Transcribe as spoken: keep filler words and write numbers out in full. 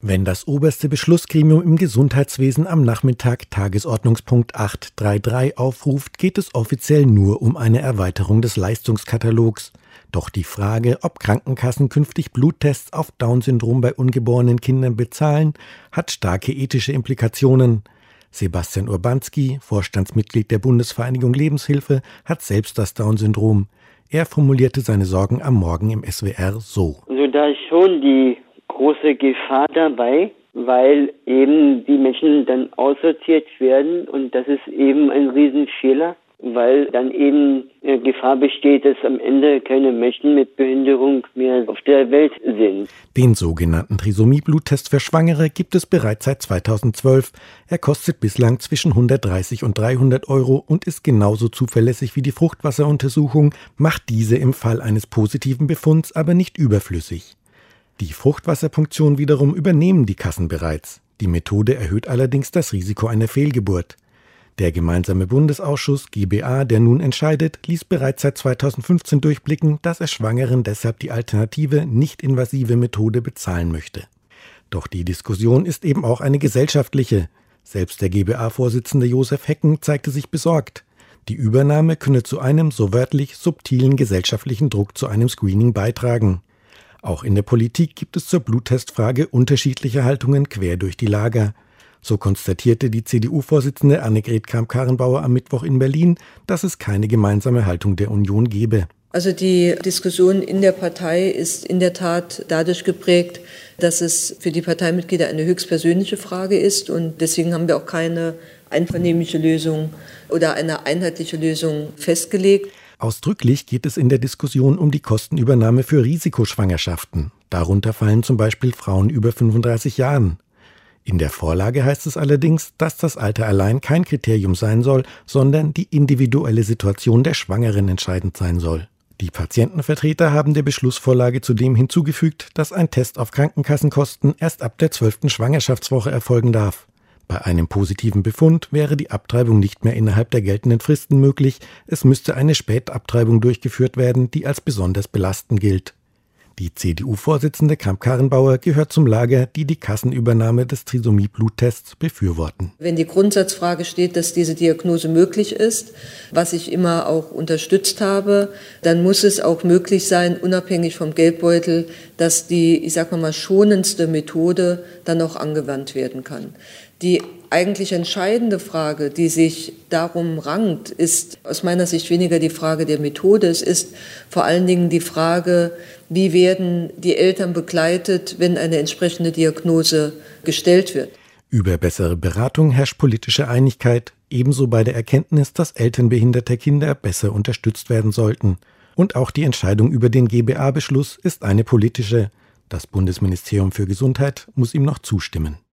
Wenn das oberste Beschlussgremium im Gesundheitswesen am Nachmittag Tagesordnungspunkt acht drei drei aufruft, geht es offiziell nur um eine Erweiterung des Leistungskatalogs. Doch die Frage, ob Krankenkassen künftig Bluttests auf Down-Syndrom bei ungeborenen Kindern bezahlen, hat starke ethische Implikationen. Sebastian Urbanski, Vorstandsmitglied der Bundesvereinigung Lebenshilfe, hat selbst das Down-Syndrom. Er formulierte seine Sorgen am Morgen im S W R so. Also da ist schon die große Gefahr dabei, weil eben die Menschen dann aussortiert werden und das ist eben ein Riesenfehler, weil dann eben äh, Gefahr besteht, dass am Ende keine Menschen mit Behinderung mehr auf der Welt sind. Den sogenannten Trisomie-Bluttest für Schwangere gibt es bereits seit zweitausendzwölf. Er kostet bislang zwischen hundertdreißig und dreihundert Euro und ist genauso zuverlässig wie die Fruchtwasseruntersuchung, macht diese im Fall eines positiven Befunds aber nicht überflüssig. Die Fruchtwasserpunktion wiederum übernehmen die Kassen bereits. Die Methode erhöht allerdings das Risiko einer Fehlgeburt. Der gemeinsame Bundesausschuss G B A, der nun entscheidet, ließ bereits seit zweitausendfünfzehn durchblicken, dass er Schwangeren deshalb die alternative, nicht-invasive Methode bezahlen möchte. Doch die Diskussion ist eben auch eine gesellschaftliche. Selbst der G B A-Vorsitzende Josef Hecken zeigte sich besorgt. Die Übernahme könne zu einem, so wörtlich, subtilen gesellschaftlichen Druck zu einem Screening beitragen. Auch in der Politik gibt es zur Bluttestfrage unterschiedliche Haltungen quer durch die Lager. So konstatierte die C D U-Vorsitzende Annegret Kramp-Karrenbauer am Mittwoch in Berlin, dass es keine gemeinsame Haltung der Union gebe. Also die Diskussion in der Partei ist in der Tat dadurch geprägt, dass es für die Parteimitglieder eine höchstpersönliche Frage ist und deswegen haben wir auch keine einvernehmliche Lösung oder eine einheitliche Lösung festgelegt. Ausdrücklich geht es in der Diskussion um die Kostenübernahme für Risikoschwangerschaften. Darunter fallen zum Beispiel Frauen über fünfunddreißig Jahren. In der Vorlage heißt es allerdings, dass das Alter allein kein Kriterium sein soll, sondern die individuelle Situation der Schwangeren entscheidend sein soll. Die Patientenvertreter haben der Beschlussvorlage zudem hinzugefügt, dass ein Test auf Krankenkassenkosten erst ab der zwölften Schwangerschaftswoche erfolgen darf. Bei einem positiven Befund wäre die Abtreibung nicht mehr innerhalb der geltenden Fristen möglich, es müsste eine Spätabtreibung durchgeführt werden, die als besonders belastend gilt. Die C D U-Vorsitzende Kramp-Karrenbauer gehört zum Lager, die die Kassenübernahme des Trisomie-Bluttests befürworten. Wenn die Grundsatzfrage steht, dass diese Diagnose möglich ist, was ich immer auch unterstützt habe, dann muss es auch möglich sein, unabhängig vom Geldbeutel, dass die, ich sag mal, schonendste Methode dann auch angewandt werden kann. Die eigentlich entscheidende Frage, die sich darum rankt, ist aus meiner Sicht weniger die Frage der Methode. Es ist vor allen Dingen die Frage, wie werden die Eltern begleitet, wenn eine entsprechende Diagnose gestellt wird. Über bessere Beratung herrscht politische Einigkeit, ebenso bei der Erkenntnis, dass Eltern behinderter Kinder besser unterstützt werden sollten. Und auch die Entscheidung über den G B A-Beschluss ist eine politische. Das Bundesministerium für Gesundheit muss ihm noch zustimmen.